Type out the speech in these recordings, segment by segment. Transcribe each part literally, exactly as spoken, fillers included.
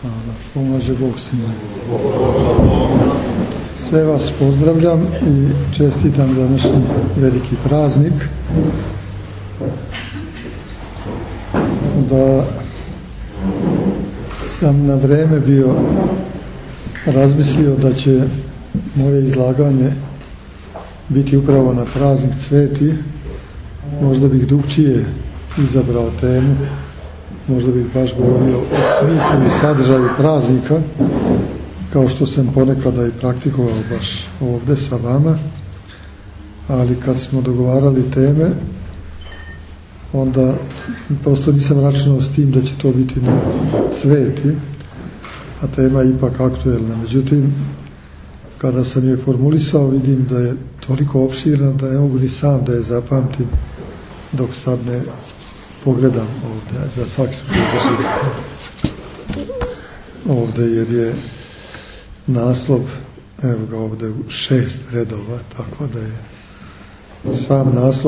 Hvala. Pomaže Bog svima. Sve vas pozdravljam i čestitam današnji veliki praznik. Da sam na vreme bio razmislio da će moje izlaganje biti upravo na praznik Sveti, možda bih drugčije izabrao temu, možda bih baš govorio o smislu i sadržaju praznika, kao što sam ponekada i praktikovao baš ovdje sa vama, ali kad smo dogovarali teme, onda prosto nisam računao s tim da će to biti na Sveti, a tema je ipak aktuelna. Međutim, kada sam je formulisao, vidim da je toliko opširna da ne mogu ni sam da je zapamtim dok sad ne pogledam ovdje, za svaki slučaj držim ovdje, jer je naslov, evo ga ovdje u šest redova, tako da je sam naslov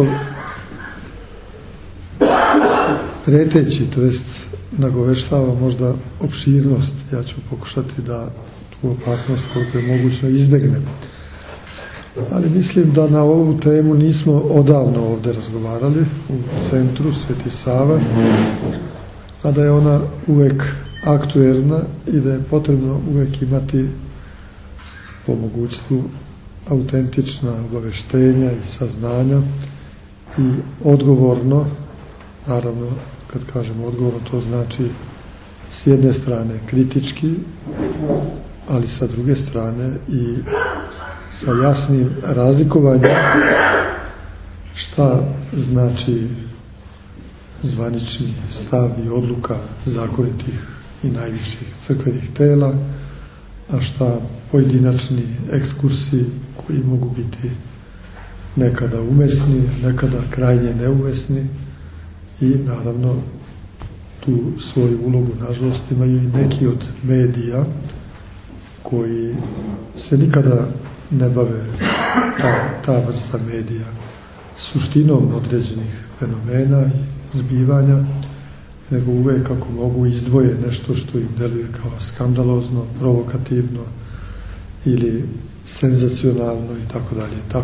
preteći, to jest nagoveštava možda opširnost. Ja ću pokušati da tu opasnost koliko je mogućno izbjegnem. Ali mislim da na ovu temu nismo odavno ovdje razgovarali u centru Sveti Sava, a da je ona uvek aktuelna i da je potrebno uvek imati po mogućstvu autentična obaveštenja i saznanja i odgovorno, naravno kad kažemo odgovorno to znači s jedne strane kritički, ali sa druge strane i sa jasnim razlikovanjem šta znači zvanični stav i odluka zakonitih i najviših crkvenih tela, a šta pojedinačni ekskursi koji mogu biti nekada umesni, nekada krajnje neumesni i naravno tu svoju ulogu nažalost imaju i neki od medija koji se nikada ne bave ta, ta vrsta medija suštinom određenih fenomena i zbivanja, nego uvijek ako mogu izdvoje nešto što im deluje kao skandalozno, provokativno ili senzacionalno i tako dalje.